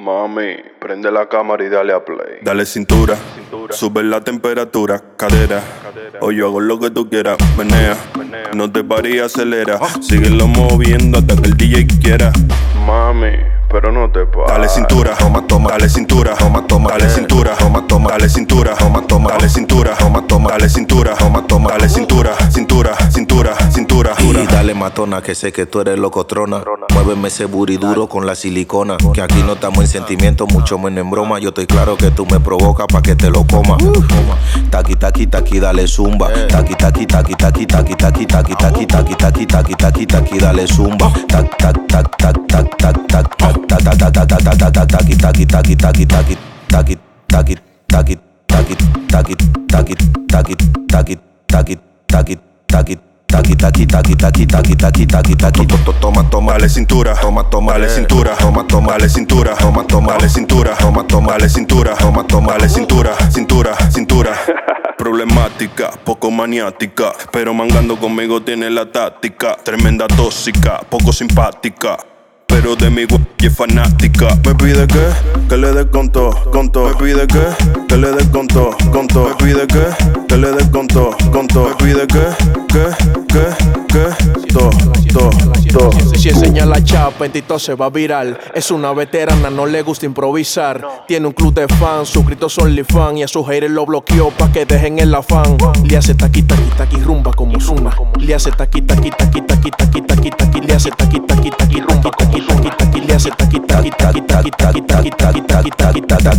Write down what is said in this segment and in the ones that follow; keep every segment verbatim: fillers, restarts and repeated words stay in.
Mami, prende la cámara y dale a play. Dale cintura, Cintura. sube la temperatura, cadera. Cadera. O yo hago lo que tú quieras, menea. No te pares y acelera. Síguelo moviendo hasta que el D J quiera. Mami, pero no te pares. Dale cintura, toma, toma, dale cintura, toma, toma, dale cintura, toma, toma, dale cintura, toma, toma, dale cintura, toma, toma, dale cintura, toma, toma, dale cintura, cintura, cintura, cintura. Y dale matona, que sé que tú eres locotrona. Muéveme ese booty duro con la silicona. Que aquí no estamos en sentimiento, mucho menos en broma. Yo estoy claro que tú me provocas pa' que te lo coma. Taqui, taqui, taqui, dale zumba. Taqui, taqui, taqui, taqui, taqui, taqui, taqui, taqui, taqui, taqui, taqui, taqui, taqui, dale zumba. Tac, tac, tac, tac, tac, tac, tac, tac, tac, tac, tac, tac, tac, tac, taqui, taqui, taqui, taqui, taqui, taqui, taqui, taqui, taqui, taqui, taqui, taqui, taqui, taqui, taqui, taqui. Taki, taki, taki, taki, taki, taki, taki, taki. Toma, toma, Dale cintura, toma, toma, dale cintura, toma, toma, dale cintura, toma, toma, dale cintura, toma, toma, dale cintura, toma, toma, dale cintura, cintura, cintura. Problemática, poco maniática, pero mangando conmigo tiene la táctica. Tremenda tóxica, poco simpática, pero de mi güey es fanática. Me pide que, que le dé con todo, con todo. Me pide que, que le dé con todo, con todo. Me pide que, que le dé con todo, con todo. Me pide que, que, que, que, todo, todo, todo. Si enseña la chapa, en TikTok se va viral. Es una veterana, no le gusta improvisar. Tiene un club de fans, suscritos OnlyFans. Y a sus haters lo bloqueó pa' que dejen el afán. Le hace taqui, taqui, taqui, rumba como Zuna. Le hace taqui, taqui, taqui, taqui, taqui, taqui, taqui. Le hace taqui, taqui, taqui, rumba, taqui, taqui, taqui. Le hace taqui, taqui, taqui, taqui, taqui, taqui, taqui, taqui, taqui,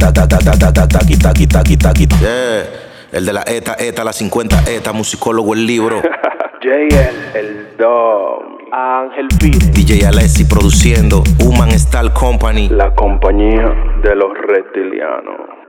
taqui, taqui, taqui, taqui. Yeah, el de la ETA, ETA, la cincuenta ETA, musicólogo, el libro. J L, el Dom. Ángel Pires. D J Alessi produciendo Human Style Company. La compañía de los reptilianos.